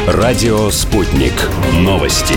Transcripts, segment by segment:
Радио «Спутник». Новости.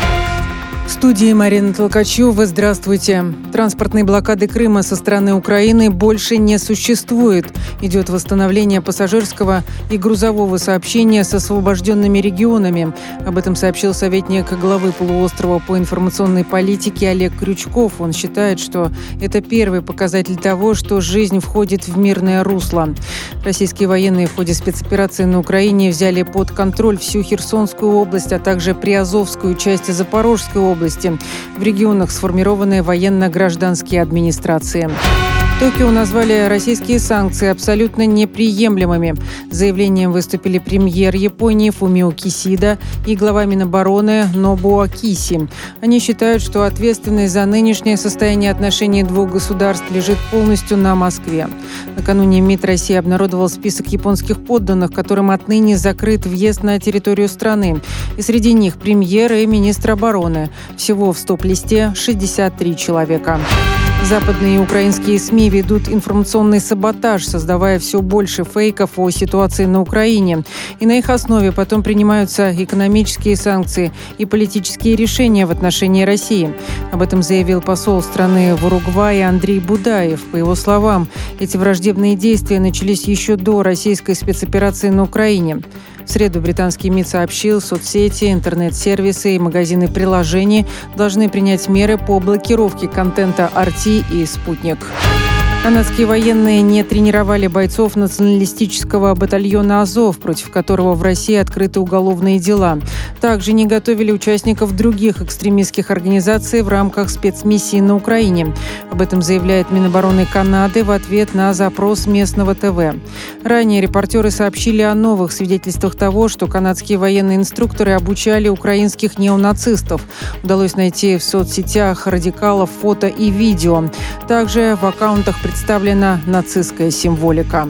В студии Марина Толкачева. Здравствуйте. Транспортной блокады Крыма со стороны Украины больше не существует. Идет восстановление пассажирского и грузового сообщения с освобожденными регионами. Об этом сообщил советник главы полуострова по информационной политике Олег Крючков. Он считает, что это первый показатель того, что жизнь входит в мирное русло. Российские военные в ходе спецоперации на Украине взяли под контроль всю Херсонскую область, а также Приазовскую часть Запорожской области. В регионах сформированы военно-гражданские администрации. Токио назвали российские санкции абсолютно неприемлемыми. С заявлением выступили премьер Японии Фумио Кисида и глава Минобороны Нобуо Киси. Они считают, что ответственность за нынешнее состояние отношений двух государств лежит полностью на Москве. Накануне МИД России обнародовал список японских подданных, которым отныне закрыт въезд на территорию страны. И среди них премьер и министр обороны. Всего в стоп-листе 63 человека. Западные и украинские СМИ ведут информационный саботаж, создавая все больше фейков о ситуации на Украине. И на их основе потом принимаются экономические санкции и политические решения в отношении России. Об этом заявил посол страны в Уругвае Андрей Будаев. По его словам, эти враждебные действия начались еще до российской спецоперации на Украине. В среду британский МИД сообщил, соцсети, интернет-сервисы и магазины приложений должны принять меры по блокировке контента RT и «Спутник». Канадские военные не тренировали бойцов националистического батальона «Азов», против которого в России открыты уголовные дела. Также не готовили участников других экстремистских организаций в рамках спецмиссии на Украине. Об этом заявляет Минобороны Канады в ответ на запрос местного ТВ. Ранее репортеры сообщили о новых свидетельствах того, что канадские военные инструкторы обучали украинских неонацистов. Удалось найти в соцсетях радикалов фото и видео. Также в аккаунтах представлена нацистская символика.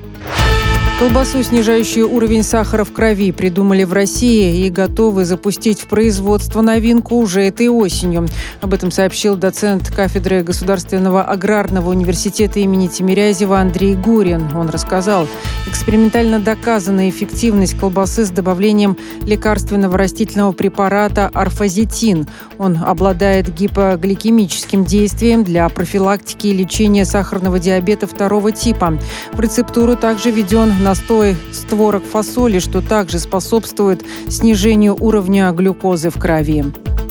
Колбасу, снижающую уровень сахара в крови, придумали в России и готовы запустить в производство новинку уже этой осенью. Об этом сообщил доцент кафедры Государственного аграрного университета имени Тимирязева Андрей Гурин. Он рассказал, экспериментально доказана эффективность колбасы с добавлением лекарственного растительного препарата орфазетин. Он обладает гипогликемическим действием для профилактики и лечения сахарного диабета 2 типа. В рецептуру также введен настой с творог фасоли, что также способствует снижению уровня глюкозы в крови.